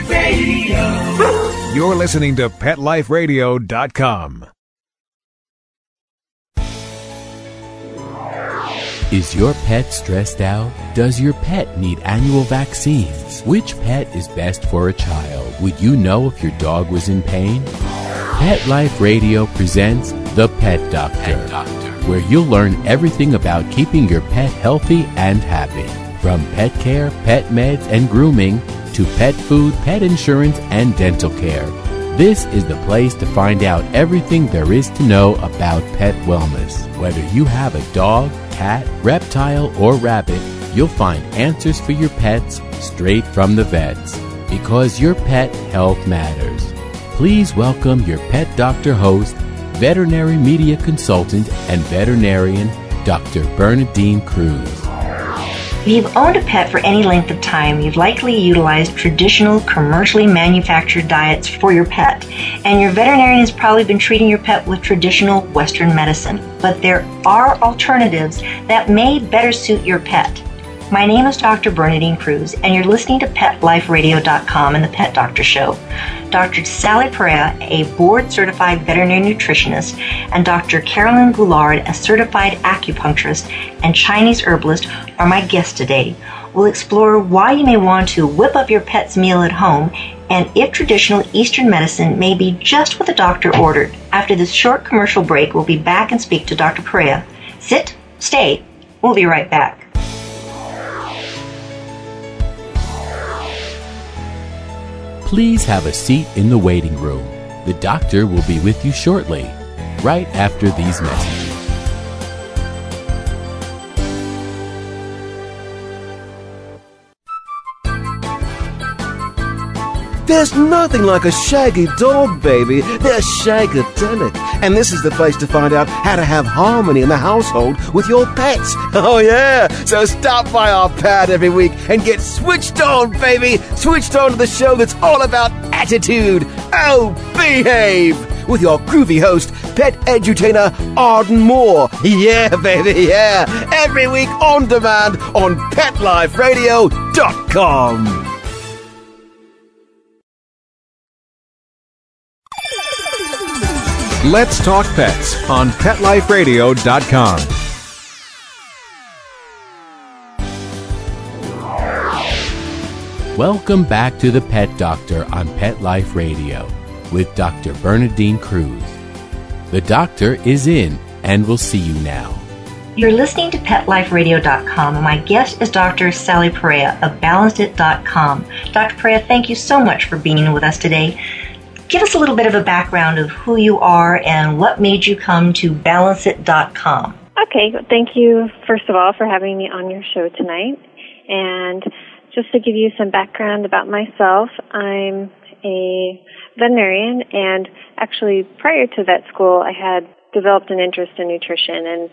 Life Radio. You're listening to PetLifeRadio.com. Is your pet stressed out? Does your pet need annual vaccines? Which pet is best for a child? Would you know if your dog was in pain? Pet Life Radio presents The Pet Doctor, where you'll learn everything about keeping your pet healthy and happy. From pet care, pet meds, and grooming, to pet food, pet insurance, and dental care. This is the place to find out everything there is to know about pet wellness. Whether you have a dog, cat, reptile, or rabbit, you'll find answers for your pets straight from the vets. Because your pet health matters. Please welcome your Pet Doctor host, veterinary media consultant, and veterinarian, Dr. Bernadine Cruz. If you've owned a pet for any length of time, you've likely utilized traditional, commercially manufactured diets for your pet, and your veterinarian has probably been treating your pet with traditional Western medicine. But there are alternatives that may better suit your pet. My name is Dr. Bernadine Cruz, and you're listening to PetLifeRadio.com and the Pet Doctor Show. Dr. Sally Perea, a board-certified veterinary nutritionist, and Dr. Carolyn Goulard, a certified acupuncturist and Chinese herbalist, are my guests today. We'll explore why you may want to whip up your pet's meal at home and if traditional Eastern medicine may be just what the doctor ordered. After this short commercial break, we'll be back and speak to Dr. Perea. Sit, stay. We'll be right back. Please have a seat in the waiting room. The doctor will be with you shortly, right after these messages. There's nothing like a shaggy dog, baby. They're shagadelic. And this is the place to find out how to have harmony in the household with your pets. Oh, yeah. So stop by our pad every week and get switched on, baby. Switched on to the show that's all about attitude. Oh, behave. With your groovy host, pet edutainer Arden Moore. Yeah, baby, yeah. Every week on demand on PetLifeRadio.com. Let's Talk Pets on PetLifeRadio.com. Welcome back to the Pet Doctor on Pet Life Radio with Dr. Bernadine Cruz. The doctor is in and will see you now. You're listening to PetLifeRadio.com, and my guest is Dr. Sally Perea of BalancedIt.com. Dr. Perea, thank you so much for being with us today. Give us a little bit of a background of who you are and what made you come to BalanceIt.com. Okay, thank you, first of all, for having me on your show tonight. And just to give you some background about myself, I'm a veterinarian, and actually prior to vet school, I had developed an interest in nutrition and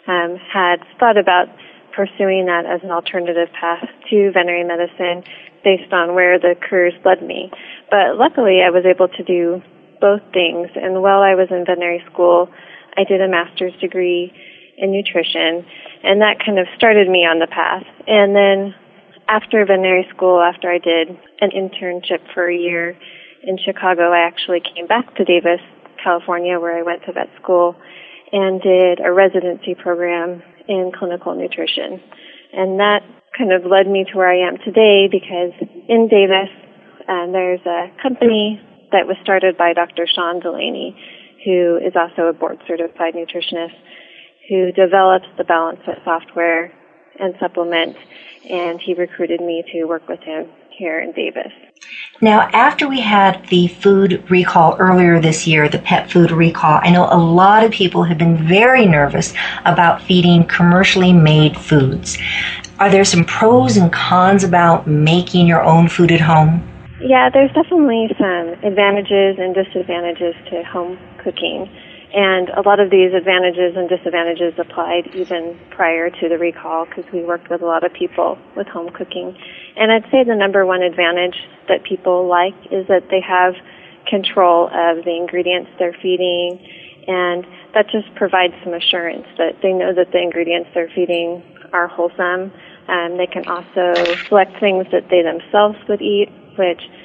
had thought about pursuing that as an alternative path to veterinary medicine based on where the careers led me. But luckily, I was able to do both things. And while I was in veterinary school, I did a master's degree in nutrition, and that kind of started me on the path. And then after veterinary school, after I did an internship for a year in Chicago, I actually came back to Davis, California, where I went to vet school and did a residency program in clinical nutrition. And that kind of led me to where I am today, because in Davis, there's a company that was started by Dr. Sean Delaney, who is also a board-certified nutritionist, who develops the BalanceIt software and supplement, and he recruited me to work with him here in Davis. Now, after we had the food recall earlier this year, the pet food recall, I know a lot of people have been very nervous about feeding commercially made foods. Are there some pros and cons about making your own food at home? Yeah, there's definitely some advantages and disadvantages to home cooking. And a lot of these advantages and disadvantages applied even prior to the recall, because we worked with a lot of people with home cooking. And I'd say the number one advantage that people like is that they have control of the ingredients they're feeding, and that just provides some assurance that they know that the ingredients they're feeding are wholesome. They can also select things that they themselves would eat, which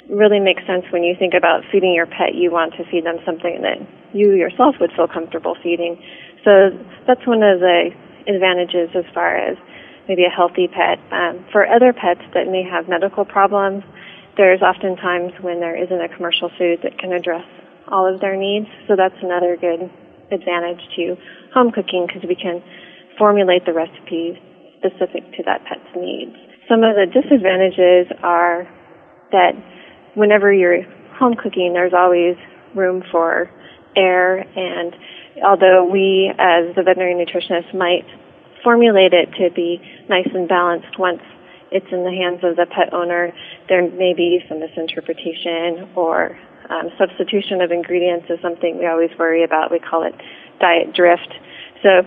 really makes sense when you think about feeding your pet. You want to feed them something that you yourself would feel comfortable feeding. So that's one of the advantages as far as maybe a healthy pet. For other pets that may have medical problems, there's often times when there isn't a commercial food that can address all of their needs. So that's another good advantage to home cooking, because we can formulate the recipes specific to that pet's needs. Some of the disadvantages are that whenever you're home cooking, there's always room for error, and although we as the veterinary nutritionist might formulate it to be nice and balanced, once it's in the hands of the pet owner, there may be some misinterpretation or substitution of ingredients is something we always worry about. We call it diet drift. So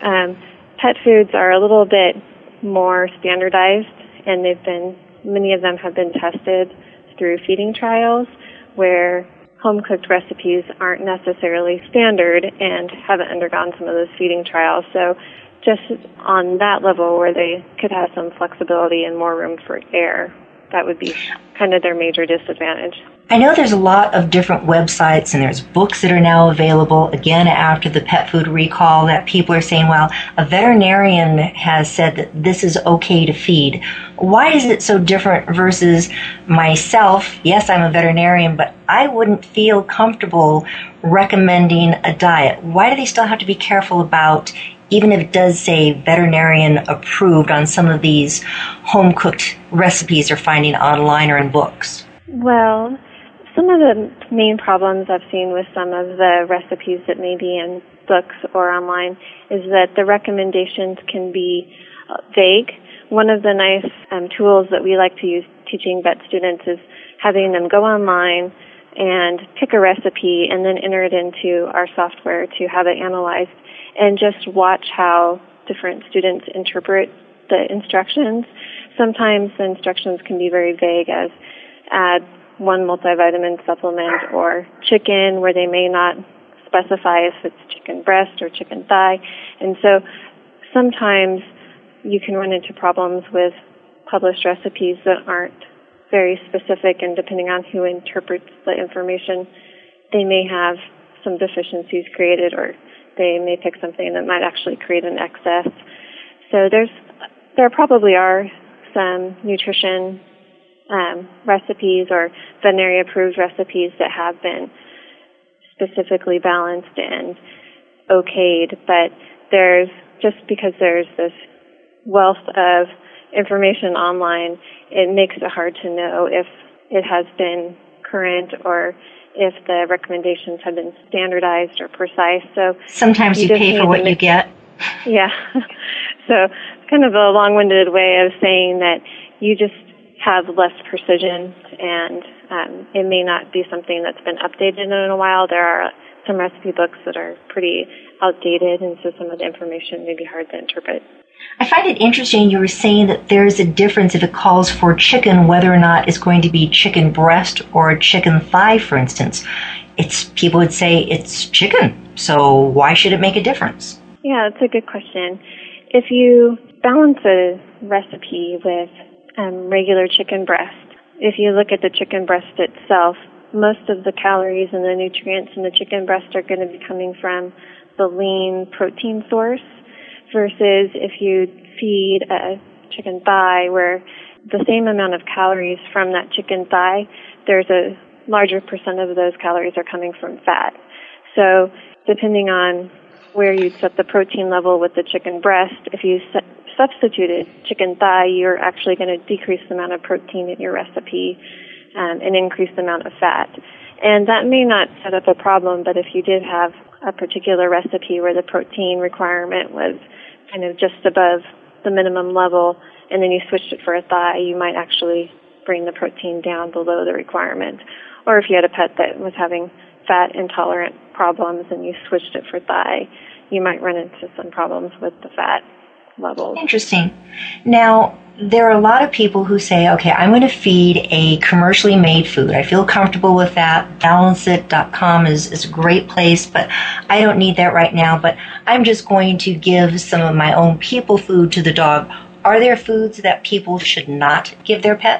pet foods are a little bit more standardized, and many of them have been tested through feeding trials where home-cooked recipes aren't necessarily standard and haven't undergone some of those feeding trials. So just on that level where they could have some flexibility and more room for error, that would be kind of their major disadvantage. I know there's a lot of different websites and there's books that are now available, again, after the pet food recall, that people are saying, well, a veterinarian has said that this is okay to feed. Why is it so different versus myself? Yes, I'm a veterinarian, but I wouldn't feel comfortable recommending a diet. Why do they still have to be careful about, even if it does say veterinarian approved on some of these home-cooked recipes they're finding online or in books? Well, some of the main problems I've seen with some of the recipes that may be in books or online is that the recommendations can be vague. One of the nice tools that we like to use teaching vet students is having them go online and pick a recipe and then enter it into our software to have it analyzed, and just watch how different students interpret the instructions. Sometimes the instructions can be very vague, as add one multivitamin supplement or chicken, where they may not specify if it's chicken breast or chicken thigh. And so sometimes you can run into problems with published recipes that aren't very specific, and depending on who interprets the information, they may have some deficiencies created, or they may pick something that might actually create an excess. So there probably are some nutrition recipes or veterinary approved recipes that have been specifically balanced and okayed, but because there's this wealth of information online, it makes it hard to know if it has been current or if the recommendations have been standardized or precise. So sometimes you pay for what you get. Yeah. So kind of a long-winded way of saying that you just have less precision, and it may not be something that's been updated in a while. There are some recipe books that are pretty outdated, and so some of the information may be hard to interpret. I find it interesting you were saying that there's a difference if it calls for chicken, whether or not it's going to be chicken breast or chicken thigh, for instance. People would say it's chicken, so why should it make a difference? Yeah, that's a good question. If you balance a recipe with regular chicken breast, if you look at the chicken breast itself, most of the calories and the nutrients in the chicken breast are going to be coming from the lean protein source, versus if you feed a chicken thigh, where the same amount of calories from that chicken thigh, there's a larger percent of those calories are coming from fat. So depending on where you set the protein level with the chicken breast, if you substituted chicken thigh, you're actually going to decrease the amount of protein in your recipe and increase the amount of fat. And that may not set up a problem, but if you did have a particular recipe where the protein requirement was kind of just above the minimum level, and then you switched it for a thigh, you might actually bring the protein down below the requirement. Or if you had a pet that was having fat intolerant problems and you switched it for thigh, you might run into some problems with the fat levels. Interesting. Now, there are a lot of people who say, okay, I'm going to feed a commercially made food. I feel comfortable with that. Balanceit.com is a great place, but I don't need that right now. But I'm just going to give some of my own people food to the dog. Are there foods that people should not give their pets?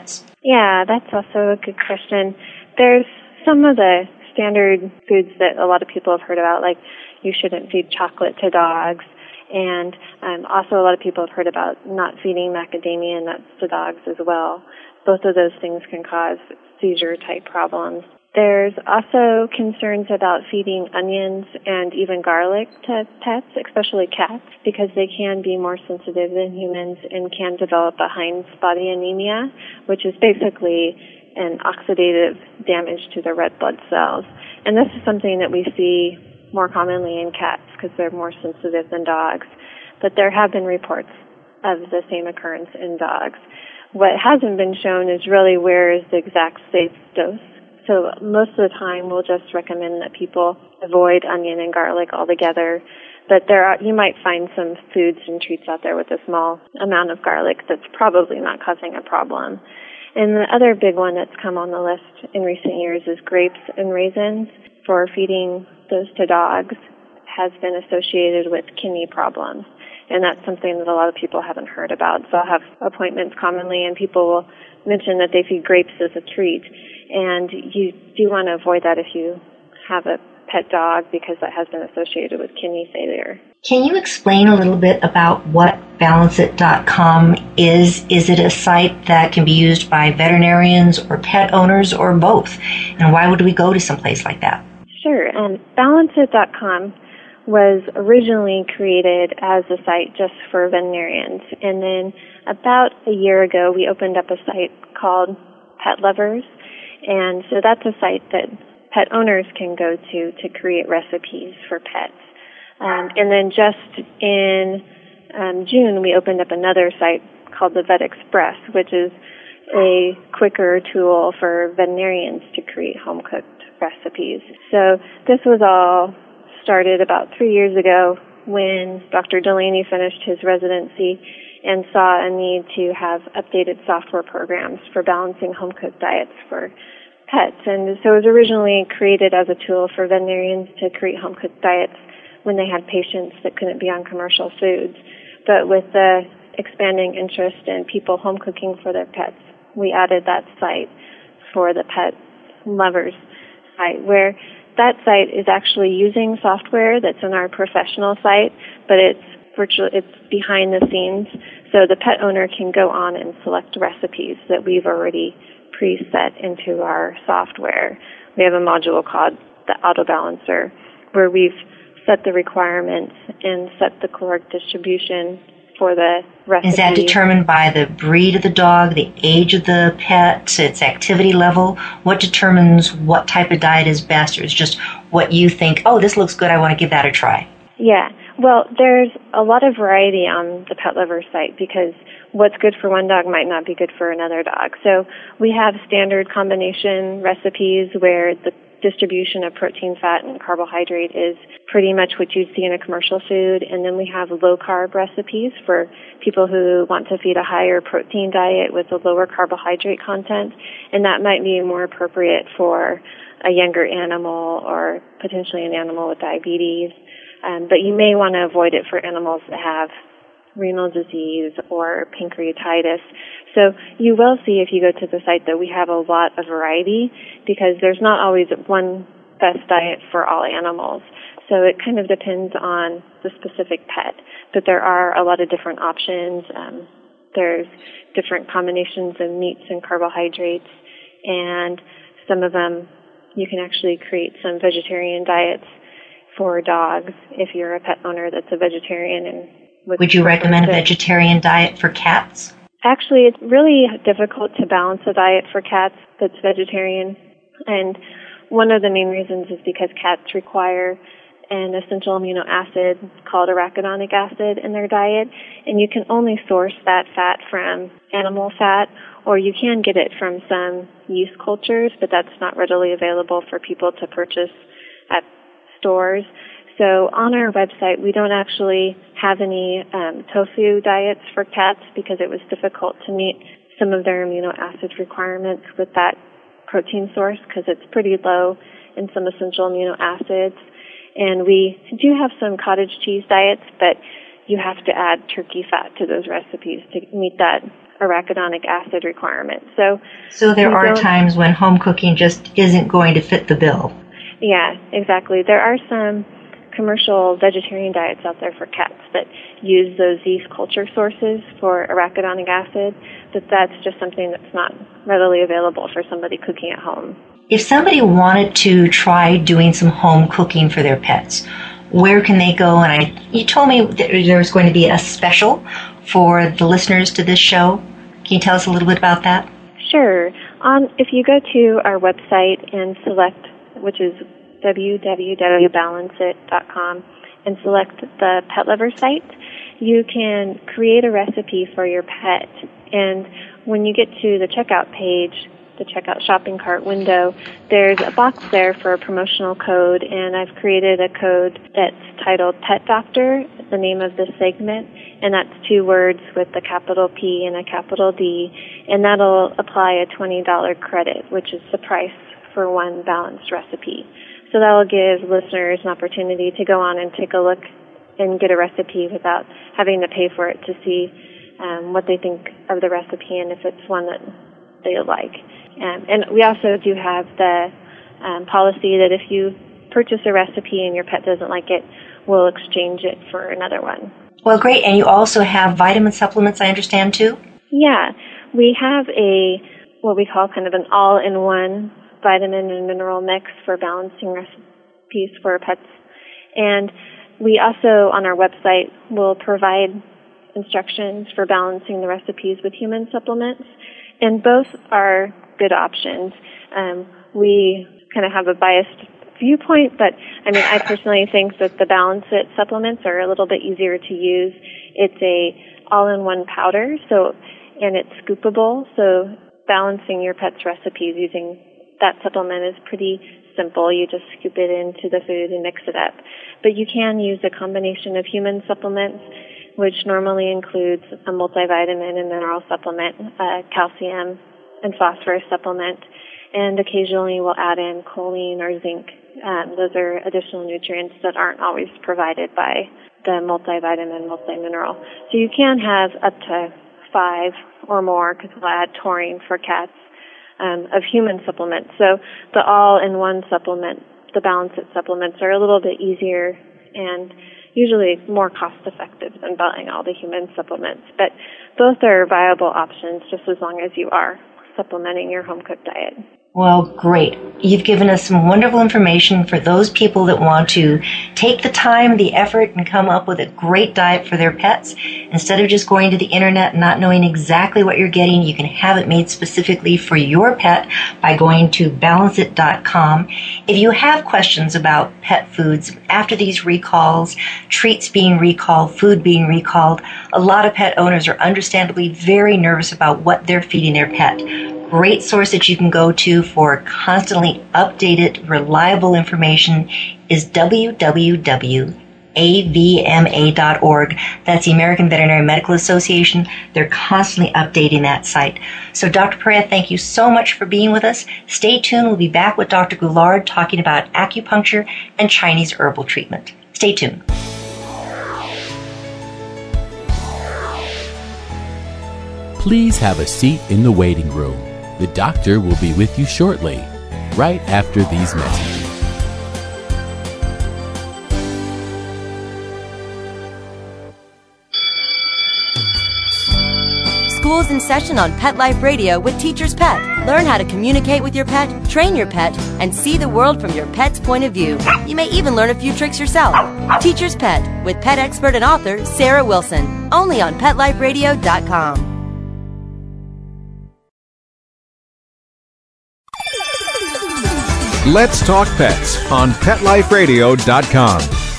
Yeah, that's also a good question. There's some of the standard foods that a lot of people have heard about, like you shouldn't feed chocolate to dogs, and also a lot of people have heard about not feeding macadamia nuts to dogs as well. Both of those things can cause seizure-type problems. There's also concerns about feeding onions and even garlic to pets, especially cats, because they can be more sensitive than humans and can develop a Heinz body anemia, which is basically an oxidative damage to the red blood cells. And this is something that we see more commonly in cats because they're more sensitive than dogs. But there have been reports of the same occurrence in dogs. What hasn't been shown is really where is the exact safe dose. So most of the time we'll just recommend that people avoid onion and garlic altogether. But you might find some foods and treats out there with a small amount of garlic that's probably not causing a problem. And the other big one that's come on the list in recent years is grapes and raisins. For feeding those to dogs has been associated with kidney problems. And that's something that a lot of people haven't heard about. So I'll have appointments commonly and people will mention that they feed grapes as a treat. And you do want to avoid that if you have a pet dog because that has been associated with kidney failure. Can you explain a little bit about what Balanceit.com is? Is it a site that can be used by veterinarians or pet owners or both? And why would we go to some place like that? Sure. Balanceit.com was originally created as a site just for veterinarians. And then about a year ago, we opened up a site called Pet Lovers. And so that's a site that pet owners can go to create recipes for pets. And then just in June, we opened up another site called the Vet Express, which is a quicker tool for veterinarians to create home-cooked recipes. So this was all started about 3 years ago when Dr. Delaney finished his residency and saw a need to have updated software programs for balancing home-cooked diets for pets. And so it was originally created as a tool for veterinarians to create home-cooked diets when they had patients that couldn't be on commercial foods. But with the expanding interest in people home cooking for their pets, we added that site for the Pet Lovers site, where that site is actually using software that's in our professional site, but it's behind the scenes, so the pet owner can go on and select recipes that we've already preset into our software. We have a module called the Auto Balancer, where we've set the requirements and set the correct distribution for the recipe. Is that determined by the breed of the dog, the age of the pet, its activity level? What determines what type of diet is best, or is just what you think, oh, this looks good, I want to give that a try? Yeah. Well, there's a lot of variety on the Pet Lover site because what's good for one dog might not be good for another dog. So we have standard combination recipes where the distribution of protein, fat, and carbohydrate is pretty much what you'd see in a commercial food. And then we have low-carb recipes for people who want to feed a higher protein diet with a lower carbohydrate content. And that might be more appropriate for a younger animal or potentially an animal with diabetes. But you may want to avoid it for animals that have renal disease or pancreatitis. So you will see if you go to the site that we have a lot of variety because there's not always one best diet for all animals. So it kind of depends on the specific pet. But there are a lot of different options. There's different combinations of meats and carbohydrates, and some of them you can actually create some vegetarian diets for dogs if you're a pet owner that's a vegetarian. And would you recommend a vegetarian diet for cats? Actually, it's really difficult to balance a diet for cats that's vegetarian. And one of the main reasons is because cats require an essential amino acid called arachidonic acid in their diet. And you can only source that fat from animal fat, or you can get it from some yeast cultures, but that's not readily available for people to purchase at stores. So on our website, we don't actually have any tofu diets for cats because it was difficult to meet some of their amino acid requirements with that protein source because it's pretty low in some essential amino acids. And we do have some cottage cheese diets, but you have to add turkey fat to those recipes to meet that arachidonic acid requirements. So there are times when home cooking just isn't going to fit the bill. Yeah, exactly. There are some commercial vegetarian diets out there for cats that use those yeast culture sources for arachidonic acid, but that's just something that's not readily available for somebody cooking at home. If somebody wanted to try doing some home cooking for their pets, where can they go? And you told me that there's going to be a special for the listeners to this show. Can you tell us a little bit about that? Sure. If you go to our website and select, which is www.balanceit.com, and select the Pet Lover site, you can create a recipe for your pet. And when you get to the checkout page, the checkout shopping cart window, there's a box there for a promotional code, and I've created a code that's titled Pet Doctor, the name of this segment, and that's 2 words with a capital P and a capital D, and that'll apply a $20 credit, which is the price for one balanced recipe. So that'll give listeners an opportunity to go on and take a look and get a recipe without having to pay for it to see what they think of the recipe and if it's one that they like. And we also do have the policy that if you purchase a recipe and your pet doesn't like it, we'll exchange it for another one. Well, great. And you also have vitamin supplements, I understand, too? Yeah. We have what we call kind of an all-in-one vitamin and mineral mix for balancing recipes for pets. And we also, on our website, will provide instructions for balancing the recipes with human supplements. And both are good options. We kind of have a biased viewpoint, but I personally think that the Balanceit supplements are a little bit easier to use. It's a all-in-one powder, and it's scoopable, so balancing your pet's recipes using that supplement is pretty simple. You just scoop it into the food and mix it up. But you can use a combination of human supplements, which normally includes a multivitamin and mineral supplement, calcium and phosphorus supplement, and occasionally we'll add in choline or zinc. Those are additional nutrients that aren't always provided by the multivitamin, multimineral. So you can have up to 5 or more, because we'll add taurine for cats, of human supplements. So the all-in-one supplement, the Balanceit supplements, are a little bit easier and usually more cost-effective than buying all the human supplements. But both are viable options just as long as you are supplementing your home-cooked diet. Well, great. You've given us some wonderful information for those people that want to take the time, the effort, and come up with a great diet for their pets. Instead of just going to the internet and not knowing exactly what you're getting, you can have it made specifically for your pet by going to Balanceit.com. If you have questions about pet foods, after these recalls, treats being recalled, food being recalled, a lot of pet owners are understandably very nervous about what they're feeding their pet. Great source that you can go to for constantly updated, reliable information is www.avma.org. That's the American Veterinary Medical Association. They're constantly updating that site. So, Dr. Perea, thank you so much for being with us. Stay tuned. We'll be back with Dr. Goulard talking about acupuncture and Chinese herbal treatment. Stay tuned. Please have a seat in the waiting room. The doctor will be with you shortly, right after these messages. School's in session on Pet Life Radio with Teacher's Pet. Learn how to communicate with your pet, train your pet, and see the world from your pet's point of view. You may even learn a few tricks yourself. Teacher's Pet with pet expert and author Sarah Wilson. Only on PetLifeRadio.com. Let's Talk Pets on PetLifeRadio.com.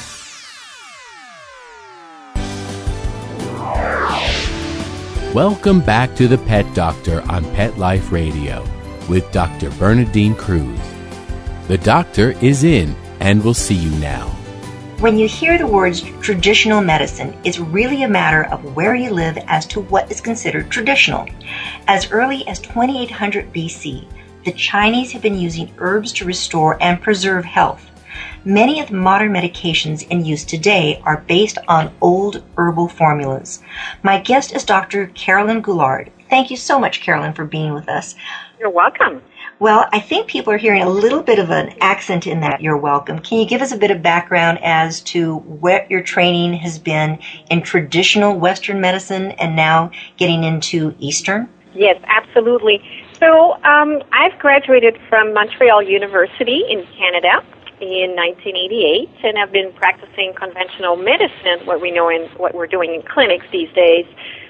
Welcome back to the Pet Doctor on Pet Life Radio with Dr. Bernadine Cruz. The doctor is in and will see you now. When you hear the words traditional medicine, it's really a matter of where you live as to what is considered traditional. As early as 2800 BC, the Chinese have been using herbs to restore and preserve health. Many of the modern medications in use today are based on old herbal formulas. My guest is Dr. Carolyn Goulard. Thank you so much, Carolyn, for being with us. You're welcome. Well, I think people are hearing a little bit of an accent in that you're welcome. Can you give us a bit of background as to what your training has been in traditional Western medicine and now getting into Eastern? Yes, absolutely. So I've graduated from Montreal University in Canada in 1988, and I've been practicing conventional medicine, what we're doing in clinics these days,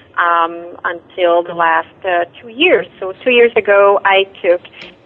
until the last 2 years. So 2 years ago, I took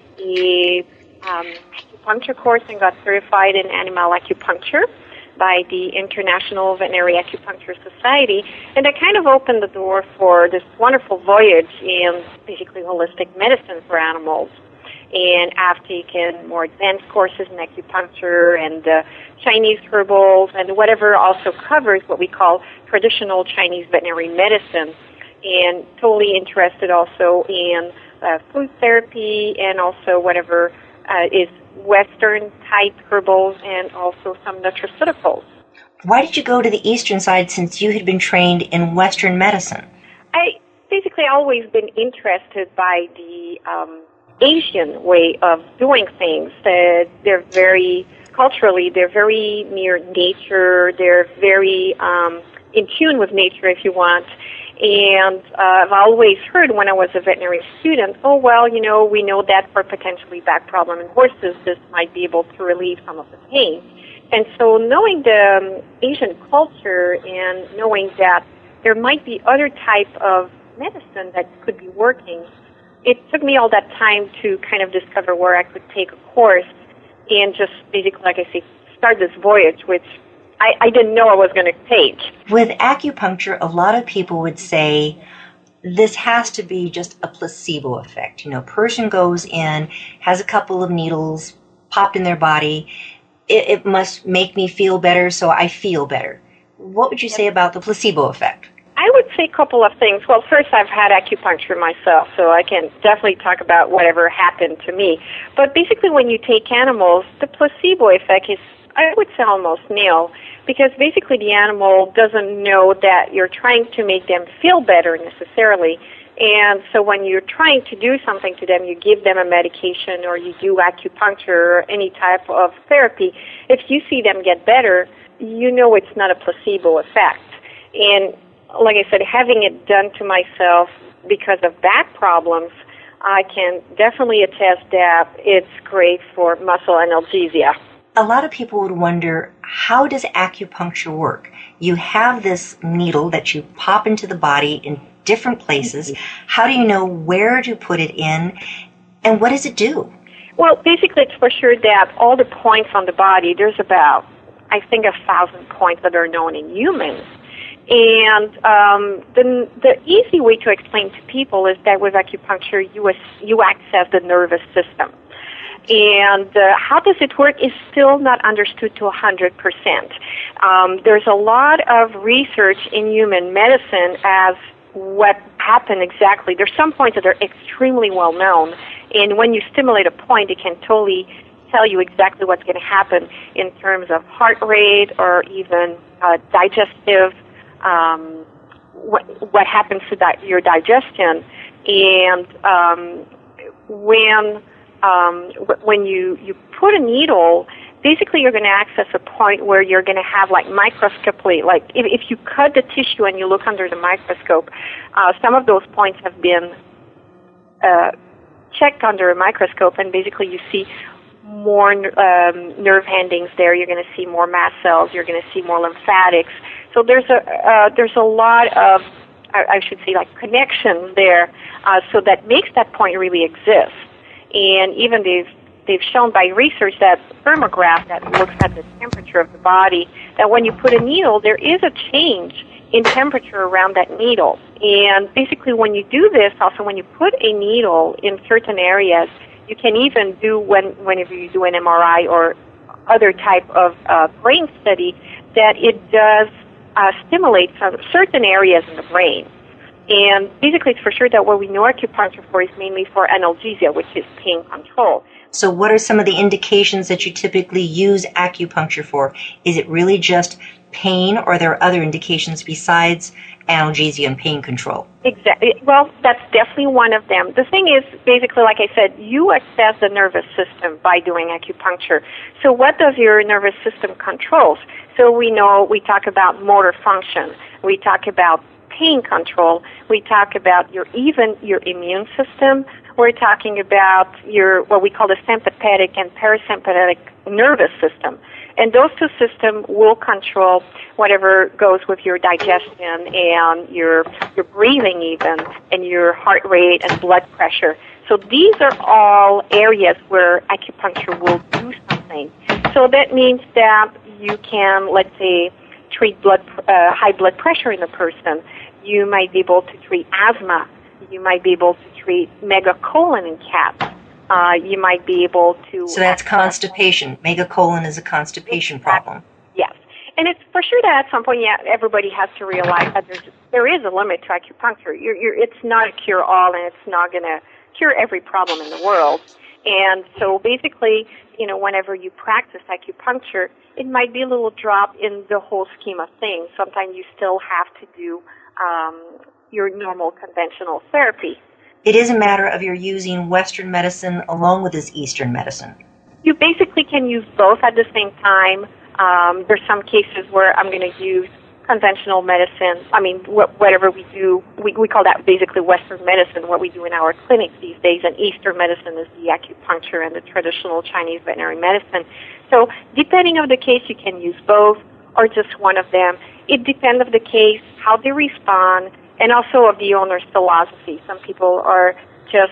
the acupuncture course and got certified in animal acupuncture by the International Veterinary Acupuncture Society, and that kind of opened the door for this wonderful voyage in basically holistic medicine for animals. And I've taken more advanced courses in acupuncture and Chinese herbals and whatever also covers what we call traditional Chinese veterinary medicine, and totally interested also in food therapy and also whatever is Western type herbals and also some nutraceuticals. Why did you go to the Eastern side since you had been trained in Western medicine? I basically always been interested by the Asian way of doing things. They're very, culturally, they're very near nature. They're very in tune with nature, if you want. And I've always heard when I was a veterinary student, we know that for potentially back problem in horses, this might be able to relieve some of the pain. And so knowing the Asian culture and knowing that there might be other type of medicine that could be working, it took me all that time to kind of discover where I could take a course and just basically, like I say, start this voyage, which I didn't know I was going to take. With acupuncture, a lot of people would say this has to be just a placebo effect. Person goes in, has a couple of needles popped in their body. It must make me feel better, so I feel better. What would you say about the placebo effect? I would say a couple of things. Well, first, I've had acupuncture myself, so I can definitely talk about whatever happened to me. But basically, when you take animals, the placebo effect is, I would say, almost nil, because basically the animal doesn't know that you're trying to make them feel better necessarily. And so when you're trying to do something to them, you give them a medication or you do acupuncture or any type of therapy. If you see them get better, you know it's not a placebo effect. And like I said, having it done to myself because of back problems, I can definitely attest that it's great for muscle analgesia. A lot of people would wonder, how does acupuncture work? You have this needle that you pop into the body in different places. How do you know where to put it in, and what does it do? Well, basically, it's for sure that all the points on the body, there's about, I think, 1,000 points that are known in humans. And the easy way to explain to people is that with acupuncture, you access the nervous system. And how does it work is still not understood to 100%. There's a lot of research in human medicine as what happened exactly. There's some points that are extremely well known, and when you stimulate a point, it can totally tell you exactly what's going to happen in terms of heart rate or even digestive, what happens to your digestion. And when you put a needle, basically you're going to access a point where you're going to have like microscopically, like if you cut the tissue and you look under the microscope, some of those points have been checked under a microscope, and basically you see more nerve endings there. You're going to see more mast cells. You're going to see more lymphatics. So there's a lot of, I should say, like connections there, so that makes that point really exist. And even they've shown by research that thermograph that looks at the temperature of the body, that when you put a needle, there is a change in temperature around that needle. And basically when you do this, also when you put a needle in certain areas, you can even do whenever you do an MRI or other type of brain study, that it does stimulate certain areas in the brain. And basically it's for sure that what we know acupuncture for is mainly for analgesia, which is pain control. So what are some of the indications that you typically use acupuncture for? Is it really just pain, or are there other indications besides analgesia and pain control? Exactly. Well, that's definitely one of them. The thing is, basically, like I said, you access the nervous system by doing acupuncture. So what does your nervous system control? So we talk about motor function. We talk about pain control. We talk about your immune system. We're talking about what we call the sympathetic and parasympathetic nervous system. And those two systems will control whatever goes with your digestion and your breathing even, and your heart rate and blood pressure. So these are all areas where acupuncture will do something. So that means that you can, let's say, treat high blood pressure in a person. You might be able to treat asthma. You might be able to treat megacolon in cats. You might be able to... So that's constipation. Megacolon is a constipation problem. Yes. And it's for sure that at some point, everybody has to realize that there is a limit to acupuncture. It's not a cure-all, and it's not going to cure every problem in the world. And so basically, whenever you practice acupuncture, it might be a little drop in the whole scheme of things. Sometimes you still have to do your normal conventional therapy. It is a matter of you're using Western medicine along with this Eastern medicine. You basically can use both at the same time. There's some cases where I'm going to use conventional medicine. I mean, whatever we do, we call that basically Western medicine, what we do in our clinics these days, and Eastern medicine is the acupuncture and the traditional Chinese veterinary medicine. So depending on the case, you can use both or just one of them. It depends on the case, how they respond, and also of the owner's philosophy. Some people are just,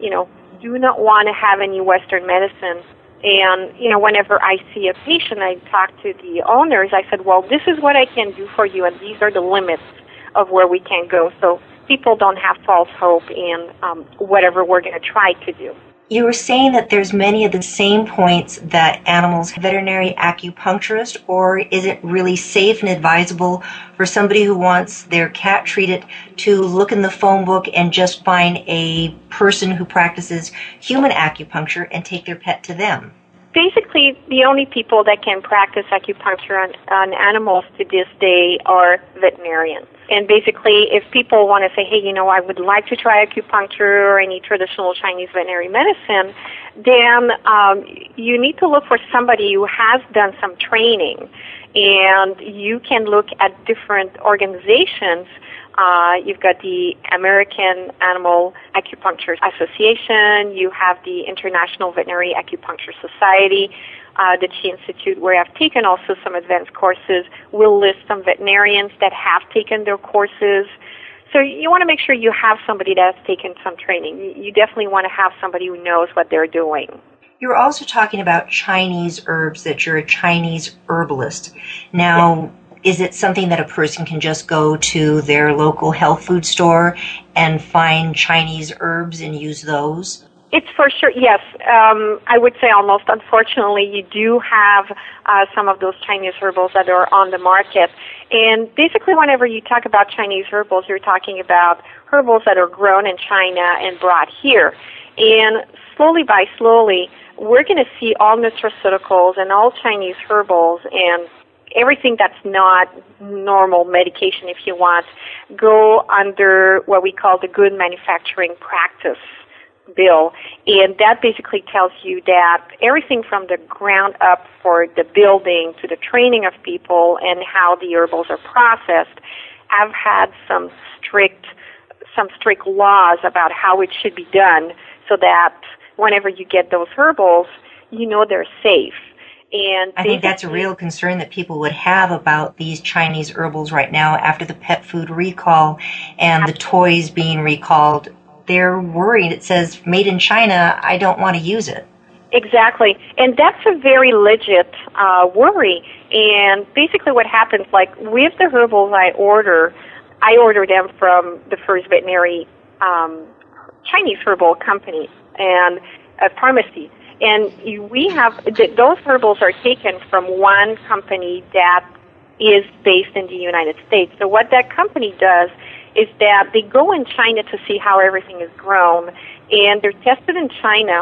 do not want to have any Western medicine. And, whenever I see a patient, I talk to the owners. I said, well, this is what I can do for you, and these are the limits of where we can go. So people don't have false hope in whatever we're going to try to do. You were saying that there's many of the same points that animals have veterinary acupuncturist, or is it really safe and advisable for somebody who wants their cat treated to look in the phone book and just find a person who practices human acupuncture and take their pet to them? Basically, the only people that can practice acupuncture on animals to this day are veterinarians. And basically, if people want to say, hey, I would like to try acupuncture or any traditional Chinese veterinary medicine, then you need to look for somebody who has done some training. And you can look at different organizations. You've got the American Animal Acupuncture Association. You have the International Veterinary Acupuncture Society. The Chi Institute, where I've taken also some advanced courses, will list some veterinarians that have taken their courses. So you want to make sure you have somebody that has taken some training. You definitely want to have somebody who knows what they're doing. You're also talking about Chinese herbs, that you're a Chinese herbalist. Now, is it something that a person can just go to their local health food store and find Chinese herbs and use those? It's for sure, yes. I would say almost. Unfortunately, you do have some of those Chinese herbals that are on the market. And basically, whenever you talk about Chinese herbals, you're talking about herbals that are grown in China and brought here. And slowly by slowly, we're going to see all nutraceuticals and all Chinese herbals and everything that's not normal medication, if you want, go under what we call the Good Manufacturing Practice bill, and that basically tells you that everything from the ground up for the building to the training of people and how the herbals are processed have had some strict laws about how it should be done, so that whenever you get those herbals, they're safe. And I think that's a real concern that people would have about these Chinese herbals right now after the pet food recall and the toys being recalled. They're worried. It says, made in China, I don't want to use it. Exactly. And that's a very legit worry. And basically what happens, like with the herbals I order them from the first veterinary Chinese herbal company and a pharmacy. And we have, those herbals are taken from one company that is based in the United States. So what that company does is that they go in China to see how everything is grown, and they're tested in China,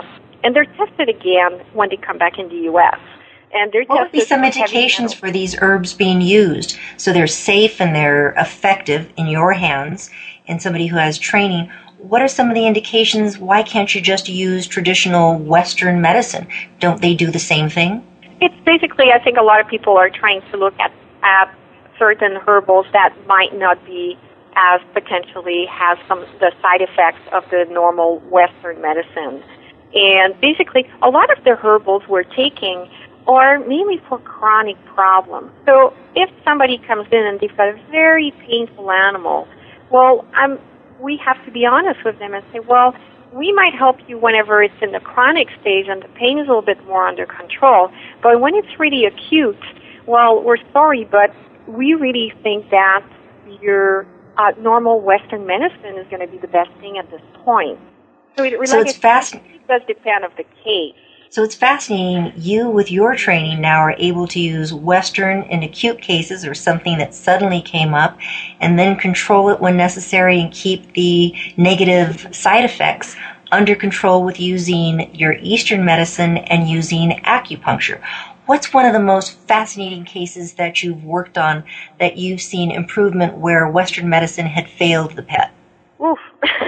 And they're tested again when they come back in the U.S. And they're what would be tested some for heavy indications metals. for these herbs being used so they're safe and they're effective in your hands and somebody who has training? What are some of the indications? Why can't you just use traditional Western medicine? Don't they do the same thing? It's basically, I think a lot of people are trying to look at certain herbals that might not be as potentially has some the side effects of the normal Western medicine. And basically, a lot of the herbals we're taking are mainly for chronic problems. So if somebody comes in and they've got a very painful animal, well, we have to be honest with them and say, well, we might help you whenever it's in the chronic stage and the pain is a little bit more under control. But when it's really acute, well, we're sorry, but we really think that your normal Western medicine is going to be the best thing at this point. So it's fascinating. It does depend on the case. So it's fascinating. You, with your training now, are able to use Western in acute cases or something that suddenly came up and then control it when necessary and keep the negative side effects under control with using your Eastern medicine and using acupuncture. What's one of the most fascinating cases that you've worked on that you've seen improvement where Western medicine had failed the pet? Oof.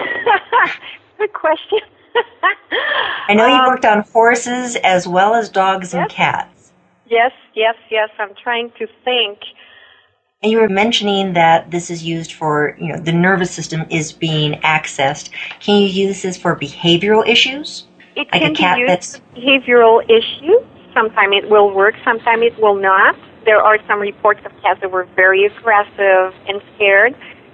Good question. I know you worked on horses as well as dogs and cats. Yes. I'm trying to think. And you were mentioning that this is used for, the nervous system is being accessed. Can you use this for behavioral issues? It can be used for behavioral issues. Sometimes it will work, sometimes it will not. There are some reports of cats that were very aggressive and scared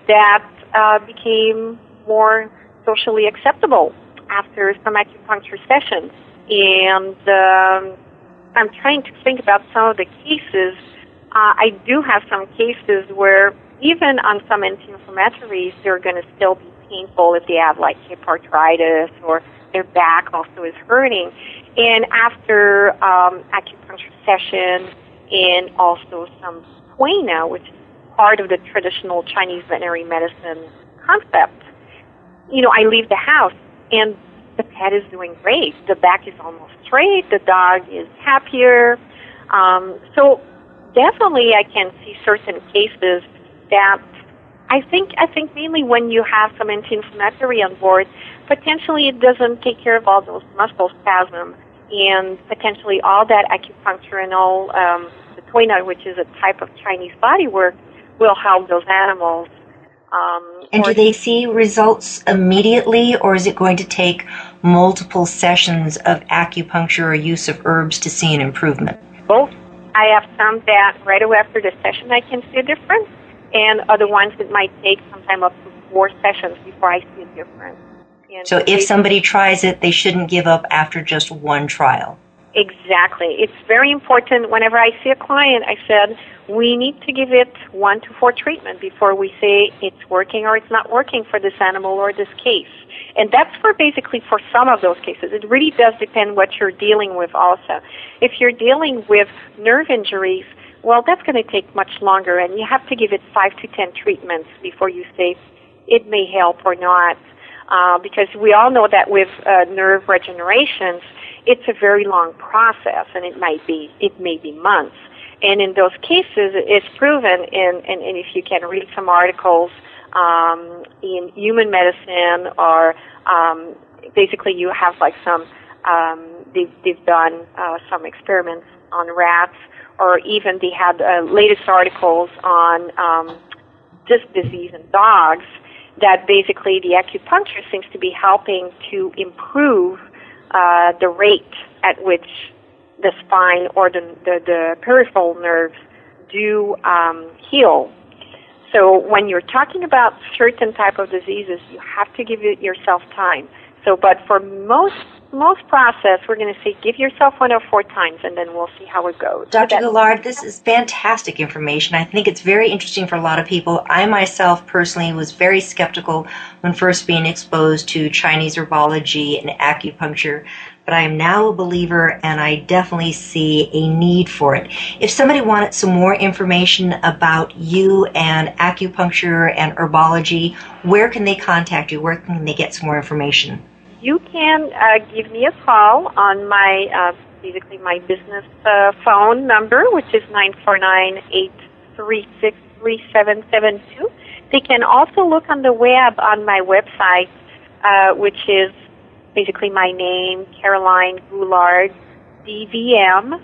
that became more socially acceptable after some acupuncture sessions. And I'm trying to think about some of the cases. I do have some cases where even on some anti-inflammatories, they're going to still be painful if they have like hip arthritis or their back also is hurting. And after acupuncture session and also some Puina, which is part of the traditional Chinese veterinary medicine concept, I leave the house and the pet is doing great. The back is almost straight. The dog is happier. So definitely I can see certain cases that I think mainly when you have some anti-inflammatory on board, potentially it doesn't take care of all those muscle spasms and potentially all that acupuncture and all the Puina, which is a type of Chinese bodywork, will help those animals. And do they see results immediately, or is it going to take multiple sessions of acupuncture or use of herbs to see an improvement? Both. I have some that right away after the session I can see a difference, and other ones that might take sometime up to 4 sessions before I see a difference. And so if somebody tries it, they shouldn't give up after just one trial. Exactly. It's very important. Whenever I see a client, I said, we need to give it 1 to 4 treatment before we say it's working or it's not working for this animal or this case. And that's basically for some of those cases. It really does depend what you're dealing with also. If you're dealing with nerve injuries, well, that's going to take much longer, and you have to give it 5 to 10 treatments before you say it may help or not. Because we all know that with nerve regenerations, it's a very long process, and it may be months. And in those cases, it's proven, and if you can read some articles in human medicine, or basically you have like some, they've done some experiments on rats, or even they had latest articles on disc disease in dogs, that basically the acupuncture seems to be helping to improve the rate at which the spine or the peripheral nerves do heal. So when you're talking about certain type of diseases, you have to give yourself time. So, but for most process, we're going to say give yourself 1 or 4 times, and then we'll see how it goes. Dr. Gillard, this is fantastic information. I think it's very interesting for a lot of people. I myself personally was very skeptical when first being exposed to Chinese herbology and acupuncture, but I am now a believer, and I definitely see a need for it. If somebody wanted some more information about you and acupuncture and herbology, where can they contact you? Where can they get some more information? you can give me a call on my basically my business phone number, which is 949-836-3772. They can also look on the web on my website, which is basically my name, Caroline Goulard, DVM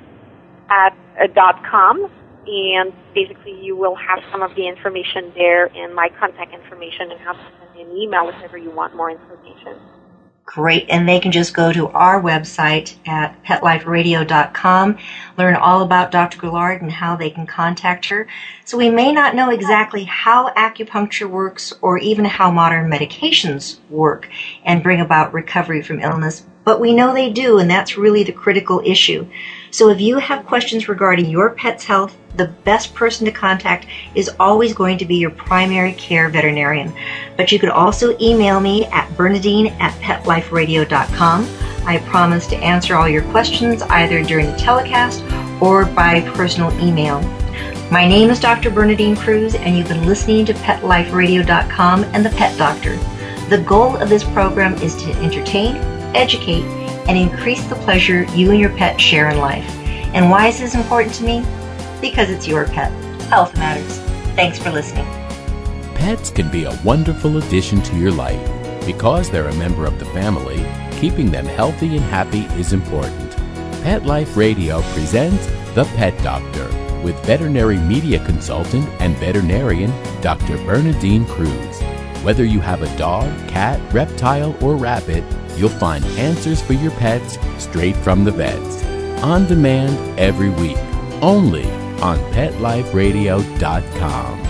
.com, and basically you will have some of the information there and my contact information and how to send me an email if ever you want more information. Great, and they can just go to our website at PetLifeRadio.com, learn all about Dr. Goulard and how they can contact her. So we may not know exactly how acupuncture works or even how modern medications work and bring about recovery from illness, but we know they do, and that's really the critical issue. So if you have questions regarding your pet's health, the best person to contact is always going to be your primary care veterinarian. But you could also email me at Bernadine@PetLifeRadio.com. I promise to answer all your questions either during the telecast or by personal email. My name is Dr. Bernadine Cruz, and you've been listening to PetLifeRadio.com and the Pet Doctor. The goal of this program is to entertain, educate, and increase the pleasure you and your pet share in life. And why is this important to me? Because it's your pet. Health matters. Thanks for listening. Pets can be a wonderful addition to your life. Because they're a member of the family, keeping them healthy and happy is important. Pet Life Radio presents The Pet Doctor with veterinary media consultant and veterinarian Dr. Bernadine Cruz. Whether you have a dog, cat, reptile, or rabbit, you'll find answers for your pets straight from the vets. On demand every week, only on PetLifeRadio.com.